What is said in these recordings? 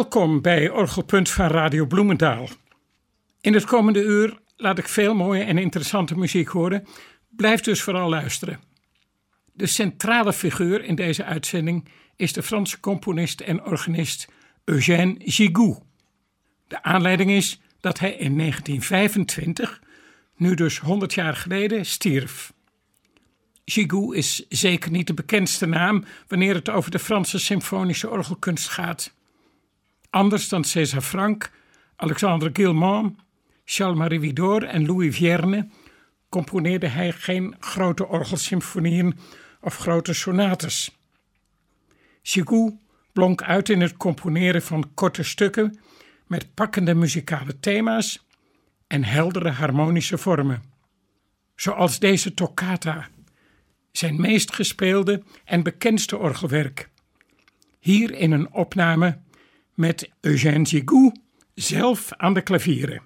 Welkom bij Orgelpunt van Radio Bloemendaal. In het komende uur laat ik veel mooie en interessante muziek horen. Blijf dus vooral luisteren. De centrale figuur in deze uitzending is de Franse componist en organist Eugène Giguet. De aanleiding is dat hij in 1925, nu dus 100 jaar geleden, stierf. Giguet is zeker niet de bekendste naam wanneer het over de Franse symfonische orgelkunst gaat. Anders dan César Franck, Alexandre Guilmant, Charles-Marie Widor en Louis Vierne componeerde hij geen grote orgelsymfonieën of grote sonates. Giguet blonk uit in het componeren van korte stukken met pakkende muzikale thema's en heldere harmonische vormen. Zoals deze toccata, zijn meest gespeelde en bekendste orgelwerk. Hier in een opname met Eugène Giguet zelf aan de klavieren.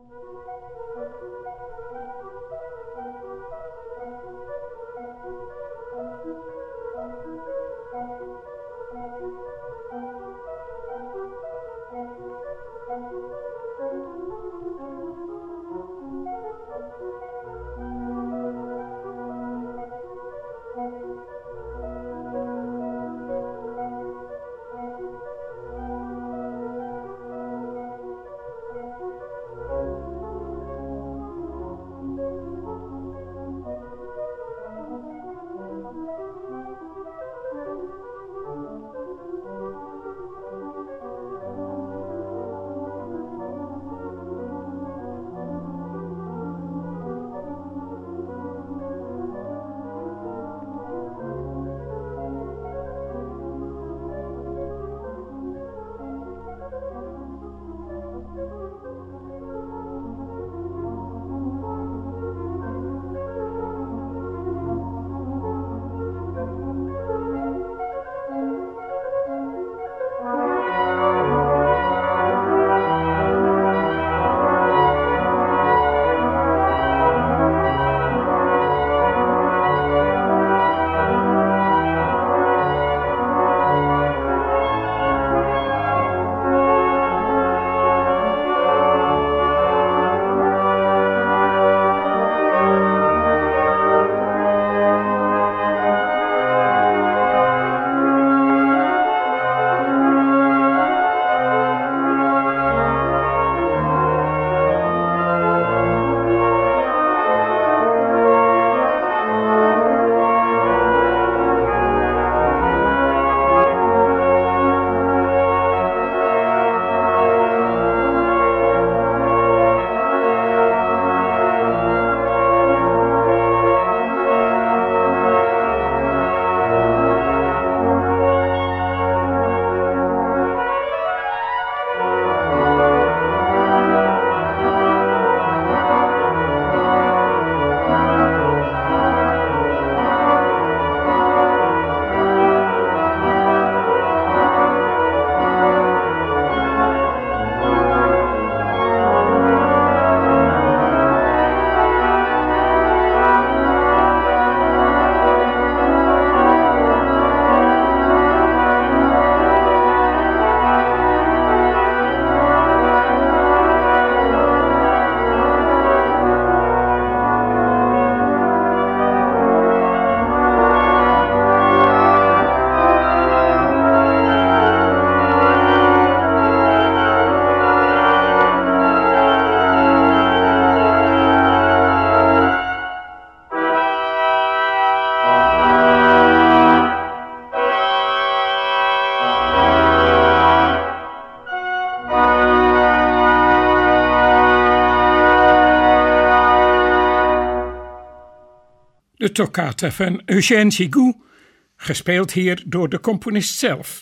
De toccata van Eugène Giguet, gespeeld hier door de componist zelf.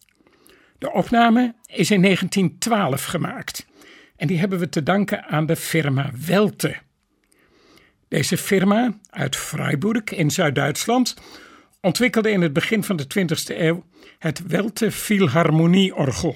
De opname is in 1912 gemaakt en die hebben we te danken aan de firma Welte. Deze firma uit Freiburg in Zuid-Duitsland ontwikkelde in het begin van de 20e eeuw het Welte Philharmonieorgel.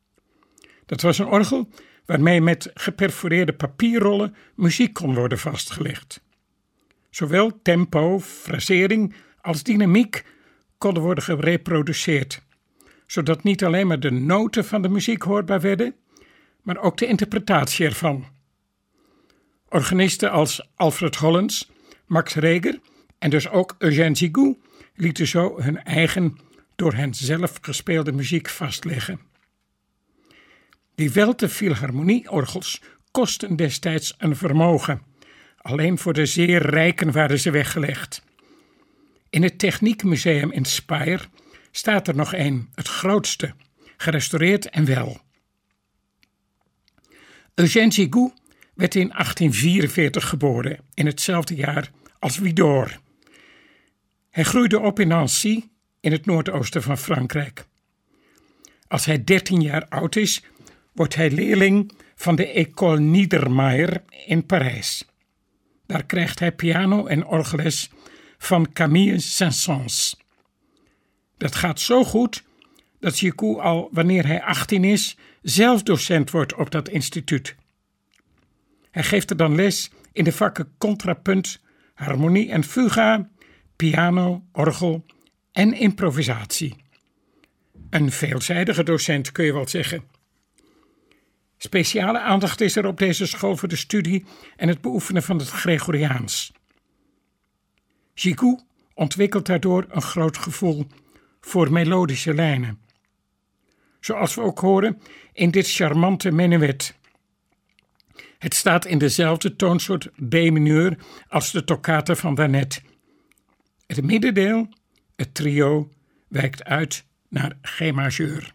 Dat was een orgel waarmee met geperforeerde papierrollen muziek kon worden vastgelegd. Zowel tempo, frasering als dynamiek konden worden gereproduceerd, zodat niet alleen maar de noten van de muziek hoorbaar werden, maar ook de interpretatie ervan. Organisten als Alfred Hollens, Max Reger en dus ook Eugène Sigou lieten zo hun eigen, door hen zelf gespeelde muziek vastleggen. Die Welte Philharmonieorgels kosten destijds een vermogen. Alleen voor de zeer rijken waren ze weggelegd. In het Techniekmuseum in Speyer staat er nog een, het grootste, gerestaureerd en wel. Eugène Sigou werd in 1844 geboren, in hetzelfde jaar als Widor. Hij groeide op in Nancy, in het noordoosten van Frankrijk. Als hij 13 jaar oud is, wordt hij leerling van de École Niedermeyer in Parijs. Daar krijgt hij piano- en orgelles van Camille Saint-Saëns. Dat gaat zo goed dat Sigou al wanneer hij 18 is zelf docent wordt op dat instituut. Hij geeft er dan les in de vakken contrapunt, harmonie en fuga, piano, orgel en improvisatie. Een veelzijdige docent kun je wel zeggen. Speciale aandacht is er op deze school voor de studie en het beoefenen van het Gregoriaans. Sigou ontwikkelt daardoor een groot gevoel voor melodische lijnen. Zoals we ook horen in dit charmante menuet. Het staat in dezelfde toonsoort B-mineur als de toccata van daarnet. Het middendeel, het trio, wijkt uit naar G-majeur.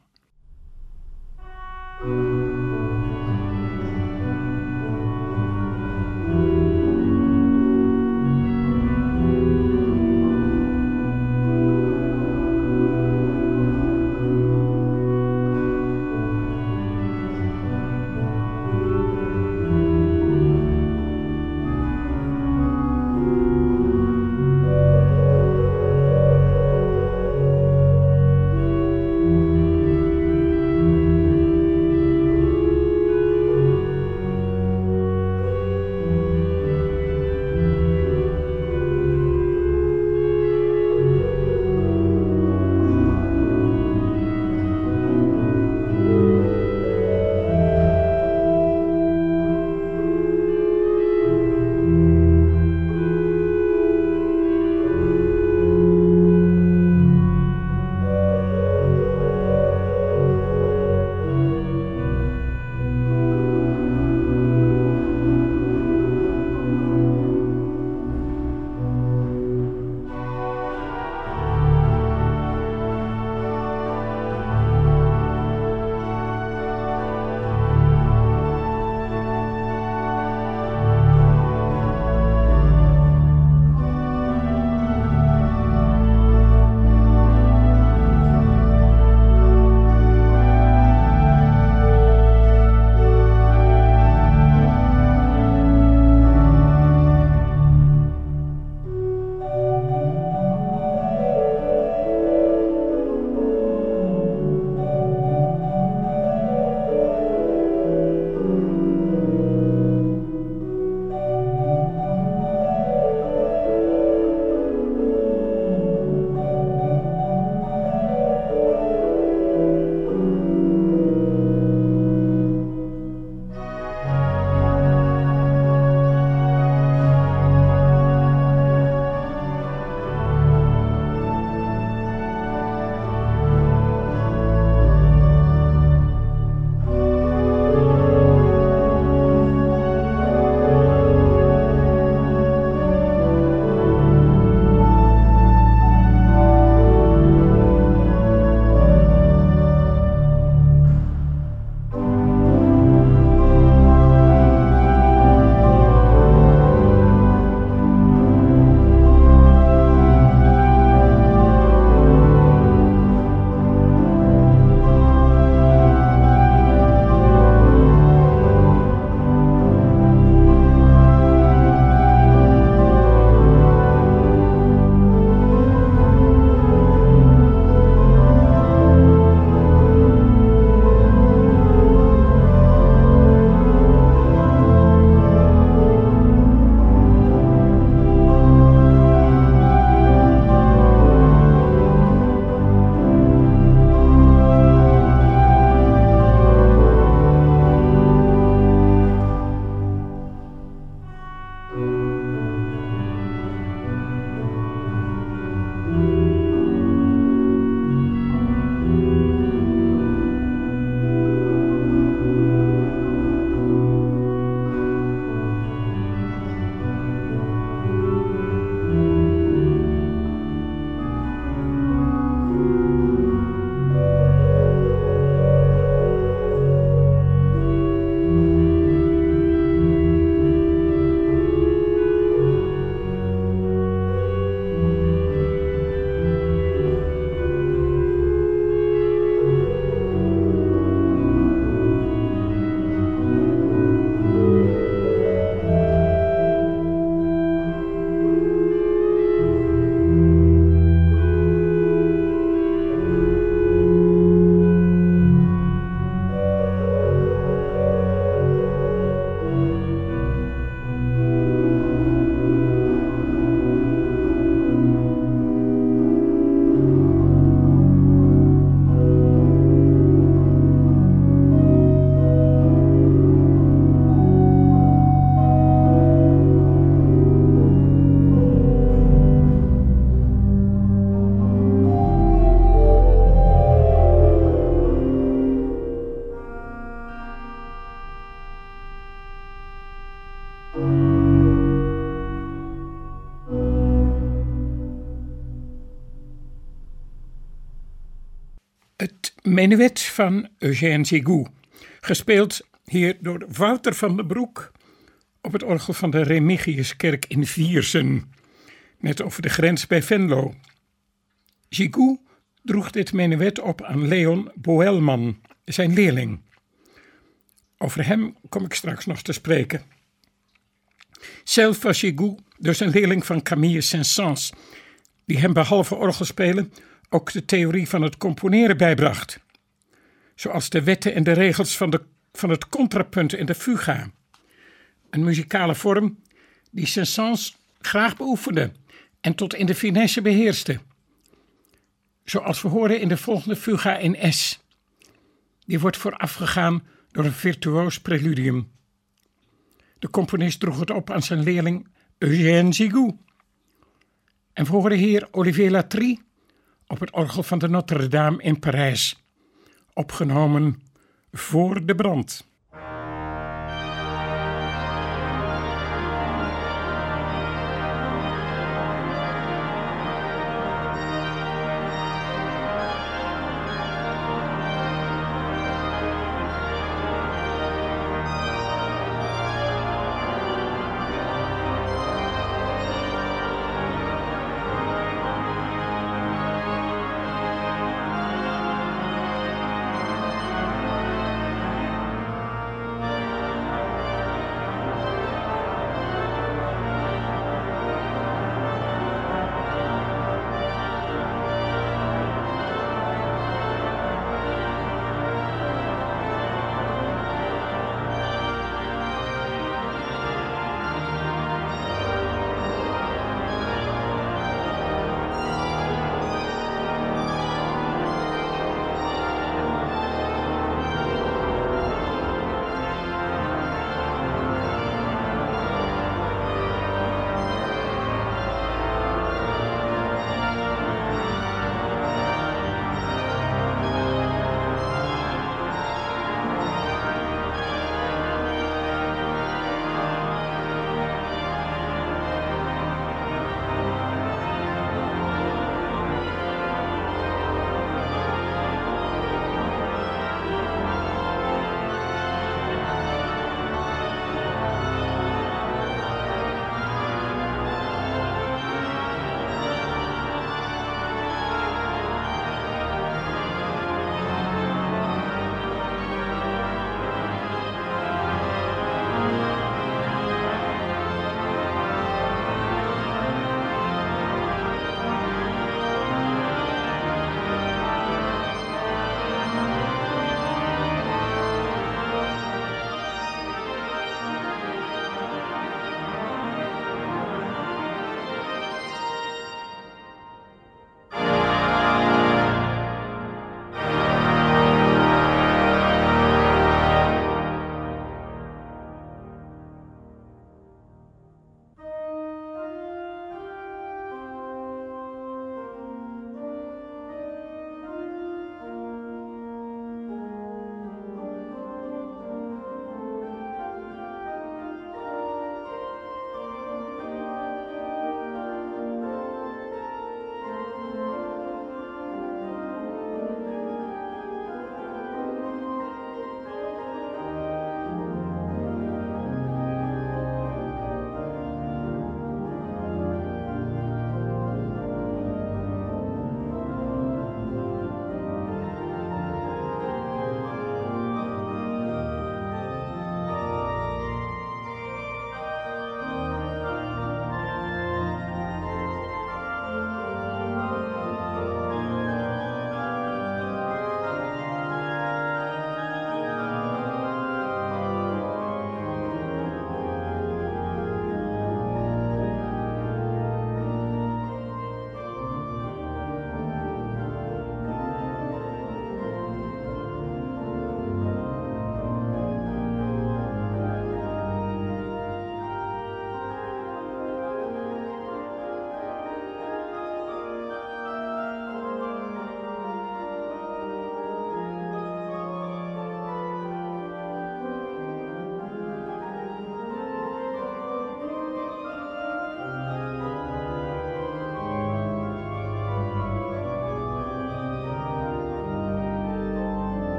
Menuet van Eugène Sigou, gespeeld hier door Wouter van den Broek op het orgel van de Remigiuskerk in Viersen, net over de grens bij Venlo. Sigou droeg dit menuet op aan Leon Boelman, zijn leerling. Over hem kom ik straks nog te spreken. Zelf was Sigou dus een leerling van Camille Saint-Saëns, die hem behalve orgelspelen ook de theorie van het componeren bijbracht. Zoals de wetten en de regels van het contrapunt en de fuga. Een muzikale vorm die Saint-Saëns graag beoefende en tot in de finesse beheerste. Zoals we horen in de volgende fuga in S. Die wordt voorafgegaan door een virtuoos preludium. De componist droeg het op aan zijn leerling Eugène Sigou. En we horen hier Olivier Latry op het orgel van de Notre-Dame in Parijs. Opgenomen voor de brand.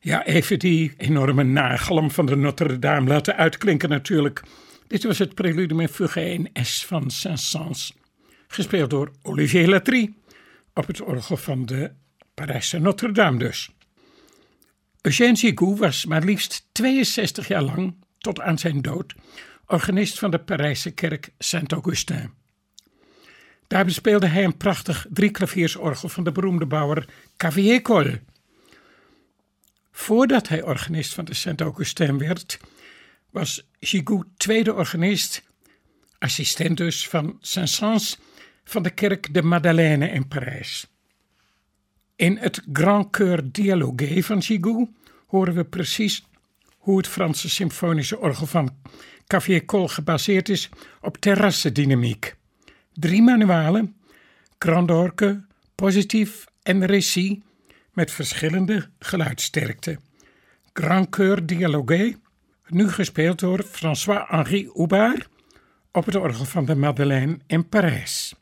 Ja, even die enorme nagalm van de Notre-Dame laten uitklinken natuurlijk. Dit was het prelude met Fugue in S van Saint-Saëns, gespeeld door Olivier Latry op het orgel van de Parijse Notre-Dame dus. Eugène Sigou was maar liefst 62 jaar lang, tot aan zijn dood, organist van de Parijse kerk Saint-Augustin. Daar bespeelde hij een prachtig drieklaviersorgel van de beroemde bouwer Caviezel. Voordat hij organist van de Saint-Augustin werd, was Sigou tweede organist, assistent dus van Saint-Saëns van de kerk de Madeleine in Parijs. In het Grand Chœur Dialogué van Sigou horen we precies hoe het Franse symfonische orgel van Caviezel gebaseerd is op terrassendynamiek. 3 manualen, grand orgue, positief en récit met verschillende geluidsterkte. Grand Chœur Dialogué, nu gespeeld door François-Henri Houbard op het orgel van de Madeleine in Parijs.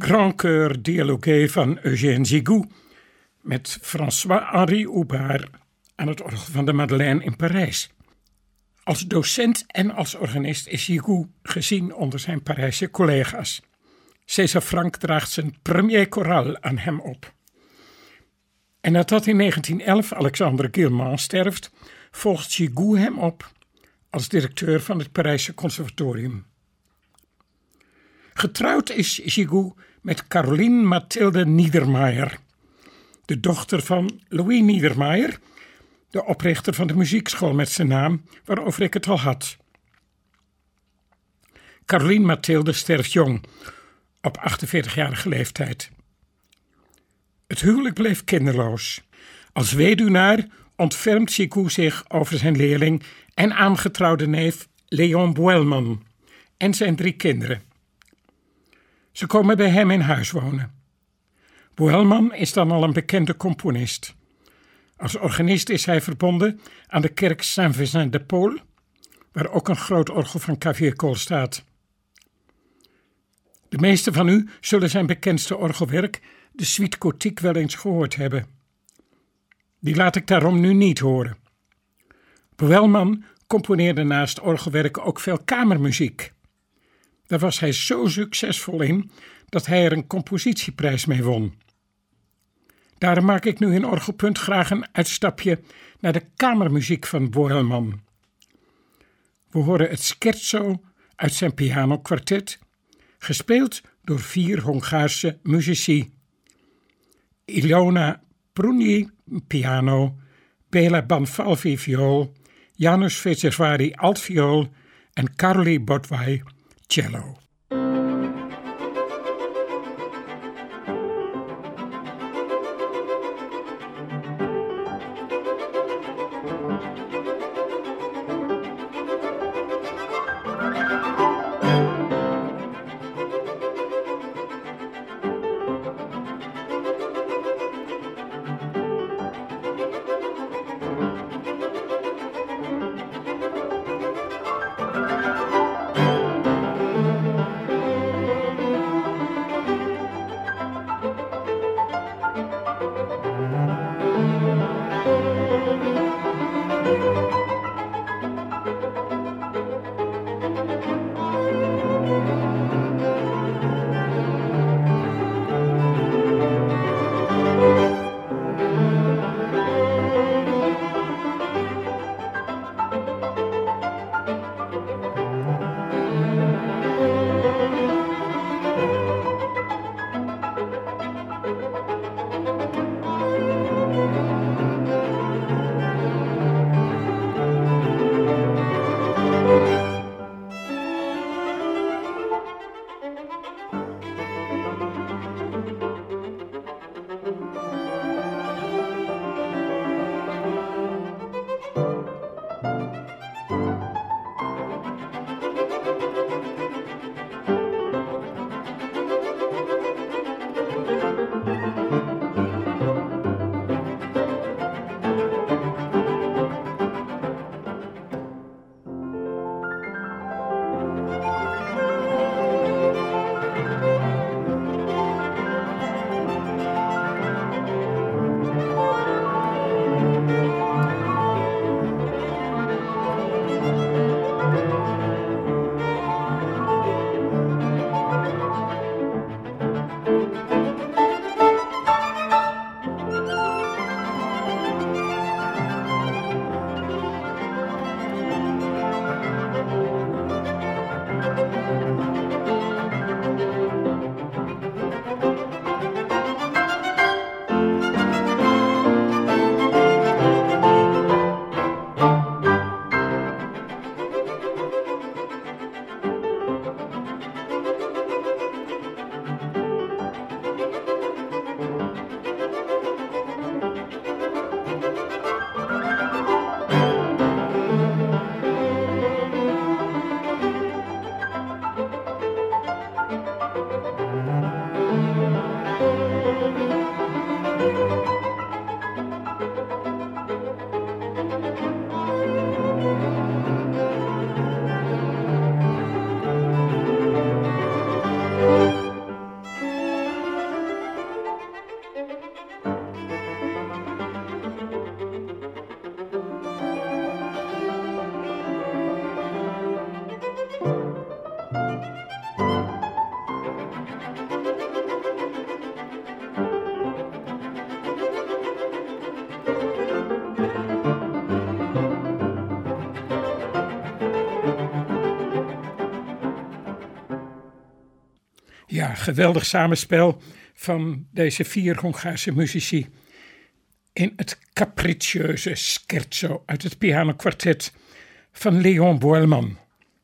Grand Chœur Dialogué van Eugène Zigou met François-Henri Houbard aan het orgel van de Madeleine in Parijs. Als docent en als organist is Zigou gezien onder zijn Parijse collega's. César Franck draagt zijn premier choral aan hem op. En nadat in 1911 Alexandre Guilmant sterft, volgt Zigou hem op als directeur van het Parijse conservatorium. Getrouwd is Zigou met Caroline Mathilde Niedermayer, de dochter van Louis Niedermayer, de oprichter van de muziekschool met zijn naam, waarover ik het al had. Caroline Mathilde sterft jong, op 48-jarige leeftijd. Het huwelijk bleef kinderloos. Als weduwnaar ontfermt Zigou zich over zijn leerling en aangetrouwde neef Léon Boelman en zijn 3 kinderen. Ze komen bij hem in huis wonen. Boelman is dan al een bekende componist. Als organist is hij verbonden aan de kerk Saint-Vincent-de-Paul, waar ook een groot orgel van Caviercol staat. De meesten van u zullen zijn bekendste orgelwerk, de Suite Gothique, wel eens gehoord hebben. Die laat ik daarom nu niet horen. Boelman componeerde naast orgelwerk ook veel kamermuziek. Daar was hij zo succesvol in dat hij er een compositieprijs mee won. Daarom maak ik nu in Orgelpunt graag een uitstapje naar de kamermuziek van Boelman. We horen het scherzo uit zijn pianokwartet, gespeeld door 4 Hongaarse muzici. Ilona Prunyi, piano, Bela Banfalvi, viool, Janusz Fecervari, altviool en Karoli Botwaj, cello. Ja, geweldig samenspel van deze 4 Hongaarse muzici in het capricieuze scherzo uit het pianokwartet van Léon Boëlmann.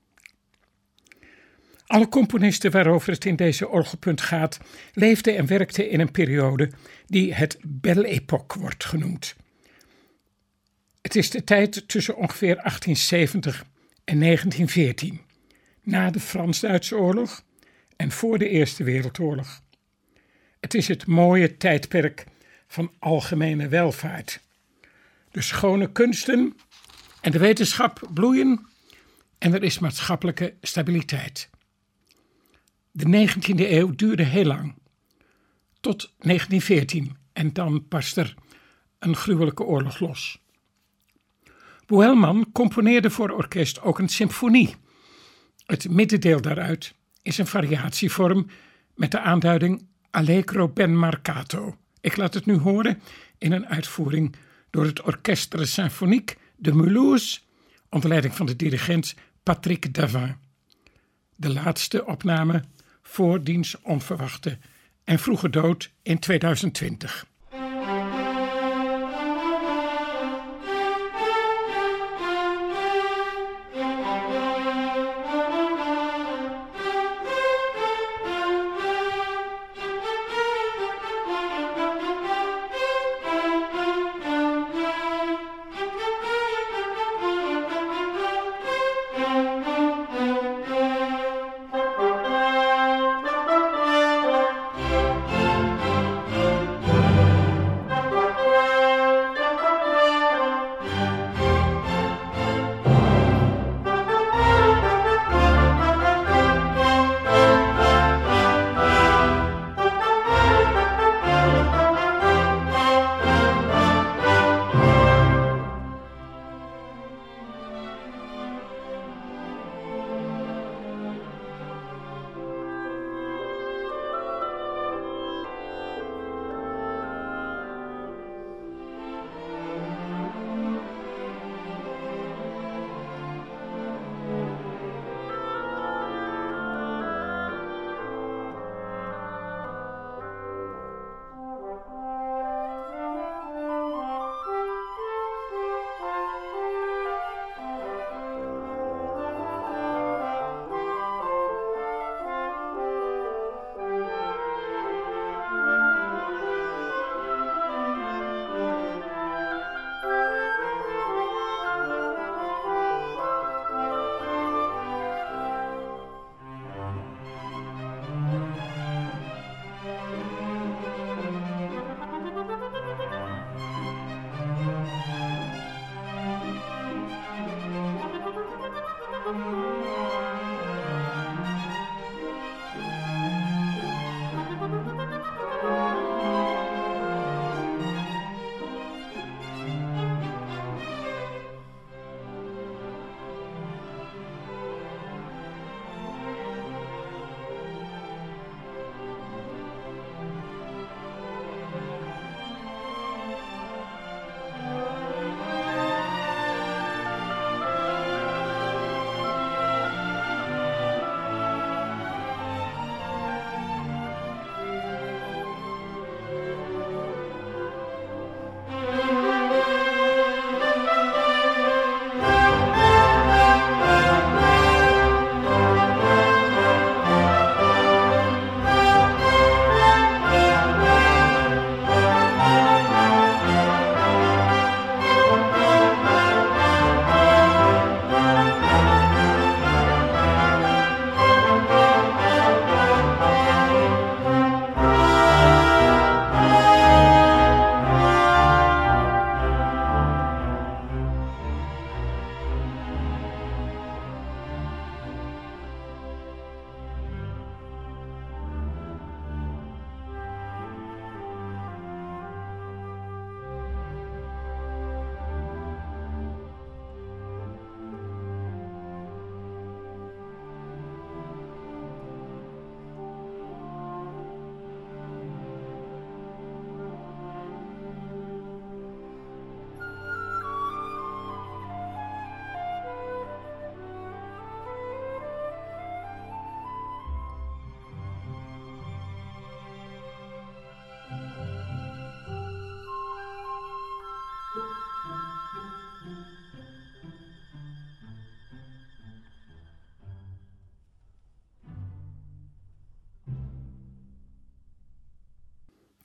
Alle componisten waarover het in deze orgelpunt gaat, leefden en werkten in een periode die het Belle Époque wordt genoemd. Het is de tijd tussen ongeveer 1870 en 1914, na de Frans-Duitse oorlog en voor de Eerste Wereldoorlog. Het is het mooie tijdperk van algemene welvaart. De schone kunsten en de wetenschap bloeien en er is maatschappelijke stabiliteit. De 19e eeuw duurde heel lang, tot 1914 en dan barst er een gruwelijke oorlog los. Boëlmann componeerde voor orkest ook een symfonie. Het middendeel daaruit is een variatievorm met de aanduiding Allegro ben marcato. Ik laat het nu horen in een uitvoering door het Orchestre Symphonique de Mulhouse onder leiding van de dirigent Patrick Davin. De laatste opname voor diens onverwachte en vroege dood in 2020.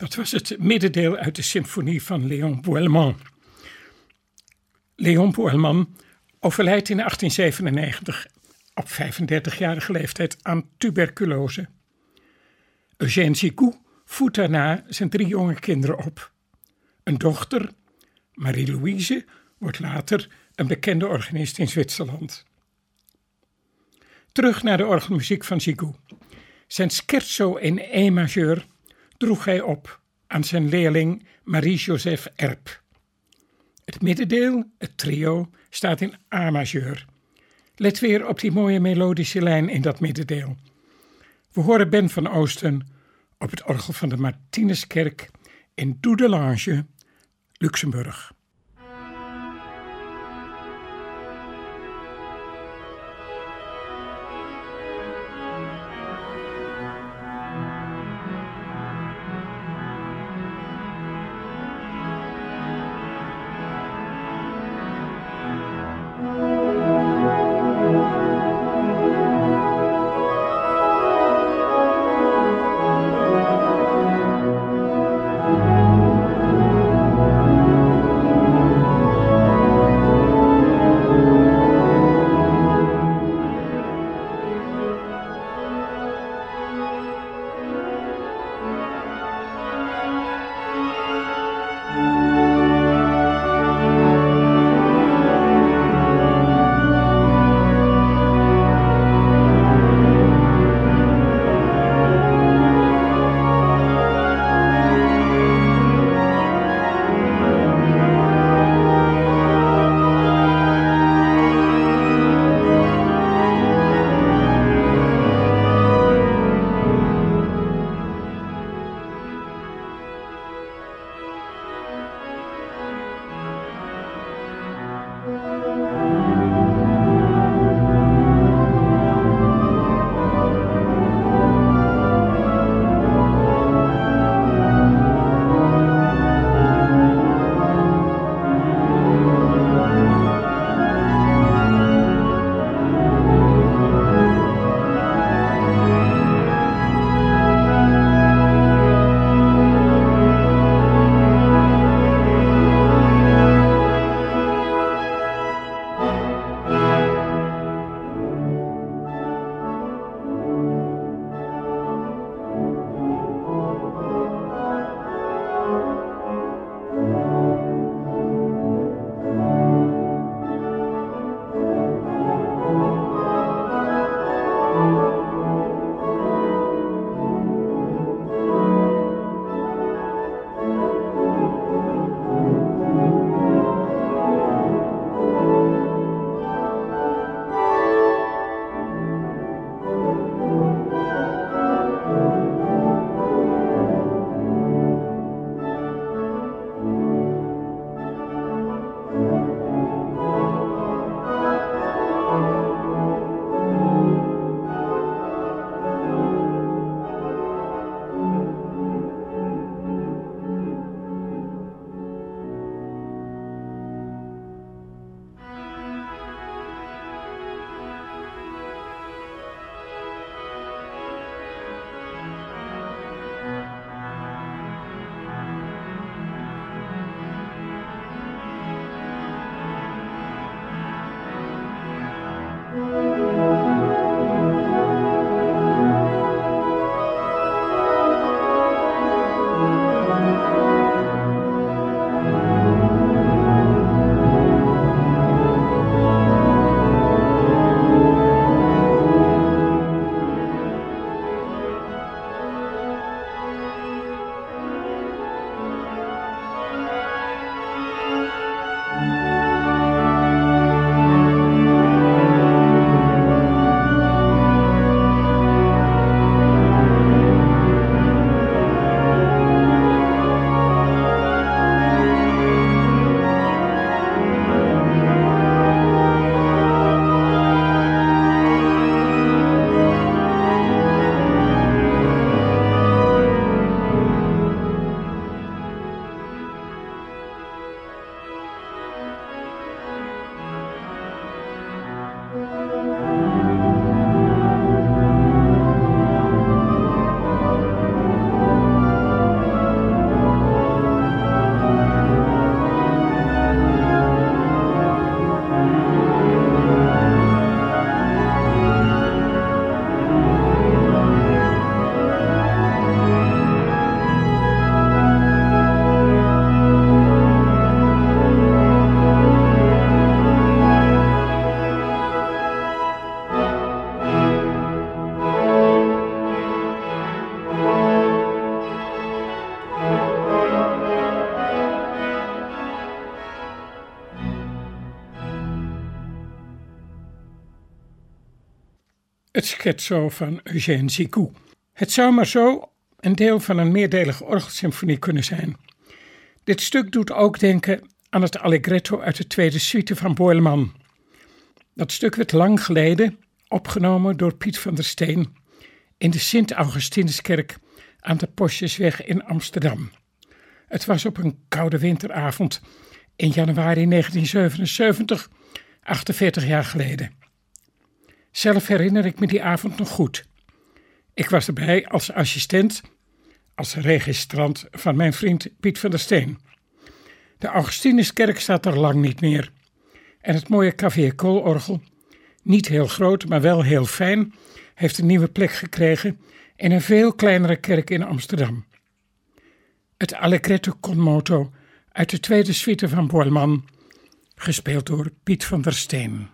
Dat was het middendeel uit de symfonie van Léon Boëlmann. Léon Boëlmann overlijdt in 1897 op 35-jarige leeftijd aan tuberculose. Eugène Sigou voedt daarna zijn 3 jonge kinderen op. Een dochter, Marie-Louise, wordt later een bekende organist in Zwitserland. Terug naar de orgelmuziek van Sigou. Zijn scherzo in E majeur droeg hij op aan zijn leerling Marie-Joseph Erb. Het middendeel, het trio, staat in A majeur. Let weer op die mooie melodische lijn in dat middendeel. We horen Ben van Oosten op het orgel van de Martinuskerk in Doudelange, Luxemburg. het scherzo van Eugène Sicou. Het zou maar zo een deel van een meerdelige orgelsymfonie kunnen zijn. Dit stuk doet ook denken aan het allegretto uit de tweede suite van Boelman. Dat stuk werd lang geleden opgenomen door Piet van der Steen in de Sint-Augustinuskerk aan de Postjesweg in Amsterdam. Het was op een koude winteravond in januari 1977, 48 jaar geleden. Zelf herinner ik me die avond nog goed. Ik was erbij als assistent, als registrant van mijn vriend Piet van der Steen. De Augustinuskerk staat er lang niet meer. En het mooie Café Koolorgel, niet heel groot, maar wel heel fijn, heeft een nieuwe plek gekregen in een veel kleinere kerk in Amsterdam. Het Allegretto con moto uit de tweede suite van Boelman, gespeeld door Piet van der Steen.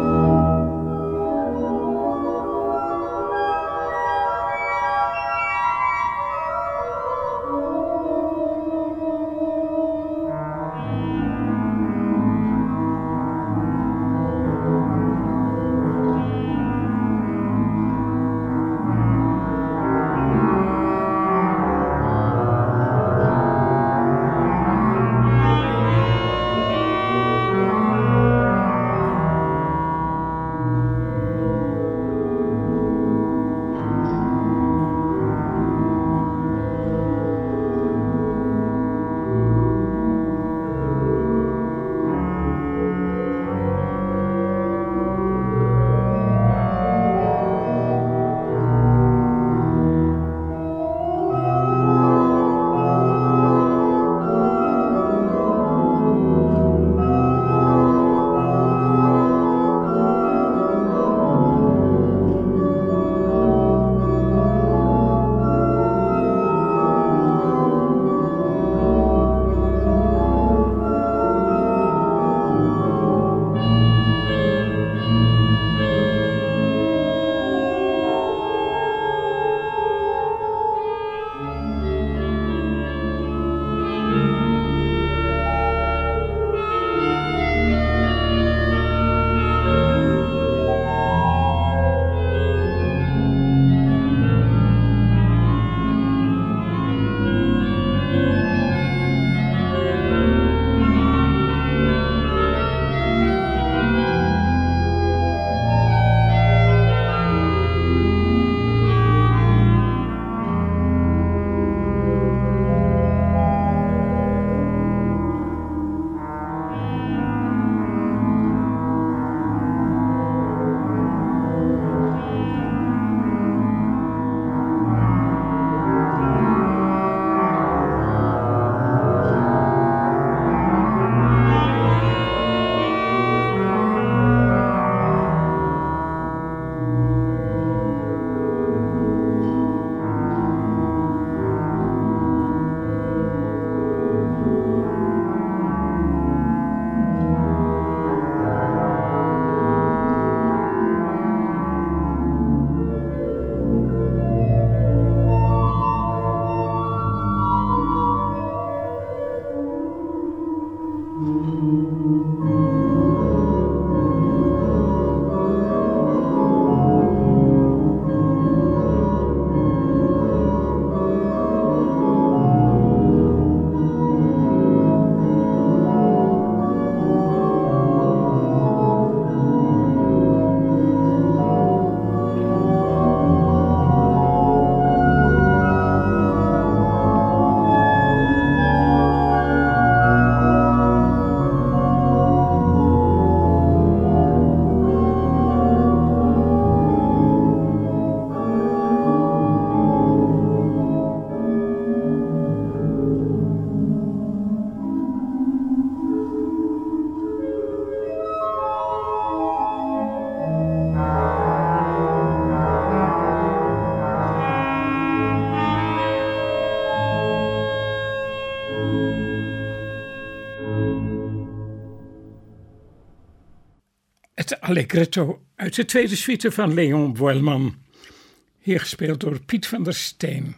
Het Allegretto uit de tweede suite van Léon Boelman, hier gespeeld door Piet van der Steen.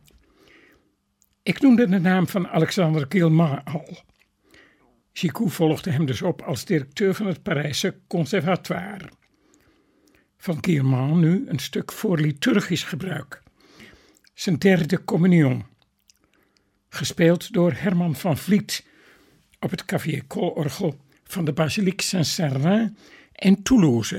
Ik noemde de naam van Alexandre Guilmant al. Sicou volgde hem dus op als directeur van het Parijse Conservatoire. van Guilmant nu een stuk voor liturgisch gebruik. Zijn derde communion. Gespeeld door Herman van Vliet op het clavier-koororgel van de Basilique Saint-Sernin in Toulouse.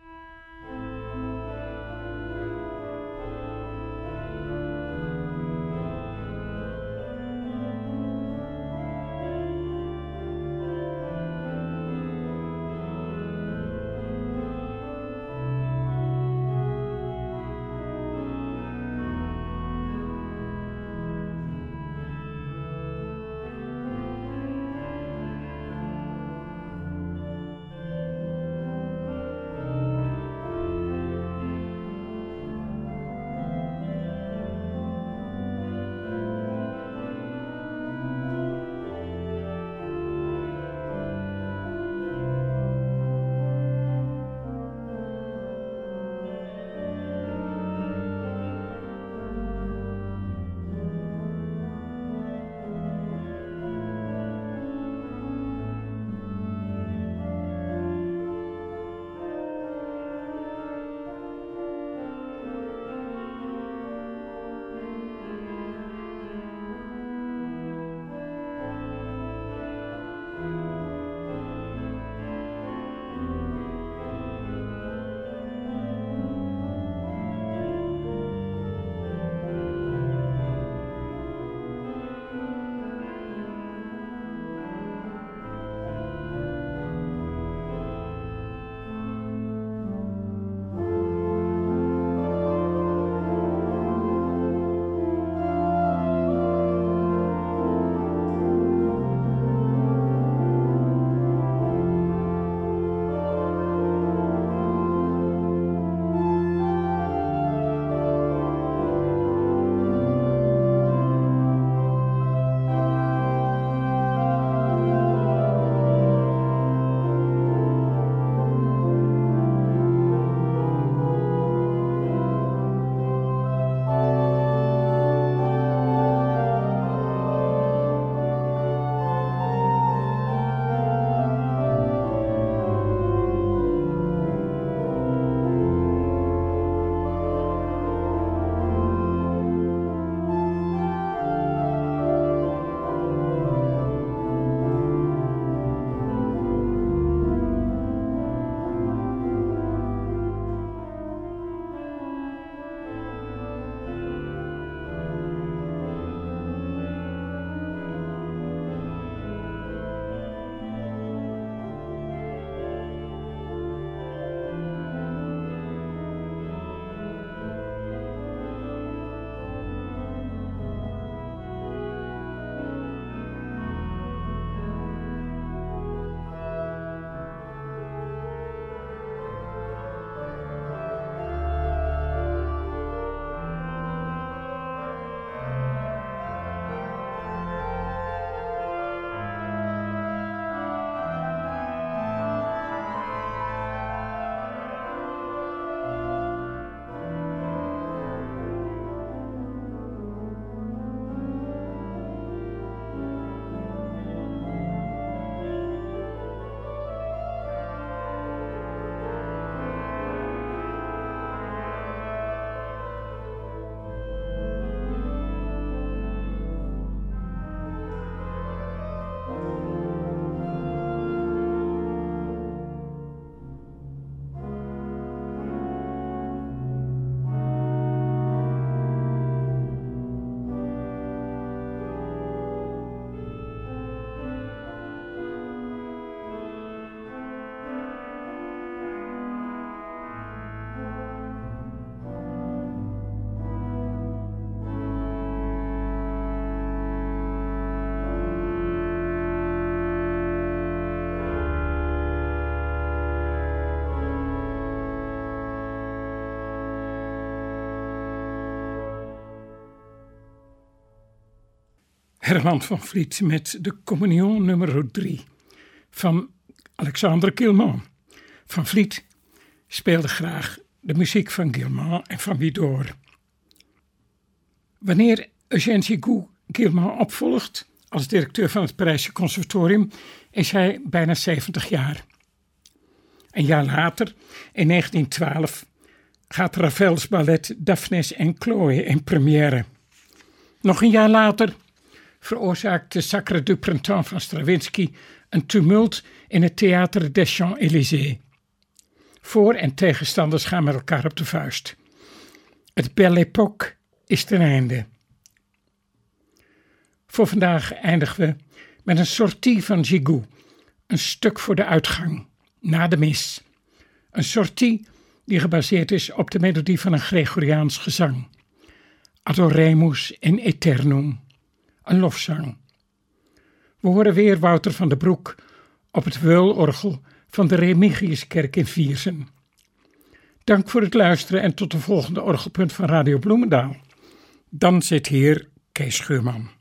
Herman van Vliet met de Communion nummer 3 van Alexandre Guilmant. Van Vliet speelde graag de muziek van Guilmant en van Widor. Wanneer Eugène Gigoux Guilmant opvolgt als directeur van het Parijse Conservatorium is hij bijna 70 jaar. Een jaar later, in 1912, gaat Ravels ballet Daphnis en Chloé in première. Nog een jaar later veroorzaakt de Sacre du Printemps van Stravinsky een tumult in het Théâtre des Champs-Élysées. Voor- en tegenstanders gaan met elkaar op de vuist. Het Belle Époque is ten einde. Voor vandaag eindigen we met een sortie van Gigoux, een stuk voor de uitgang, na de mis. Een sortie die gebaseerd is op de melodie van een Gregoriaans gezang. Adoremus in Aeternum, een lofzang. We horen weer Wouter van den Broek op het Weulorgel van de Remigiuskerk in Viersen. Dank voor het luisteren en tot de volgende Orgelpunt van Radio Bloemendaal. Dan zit hier Kees Schuurman.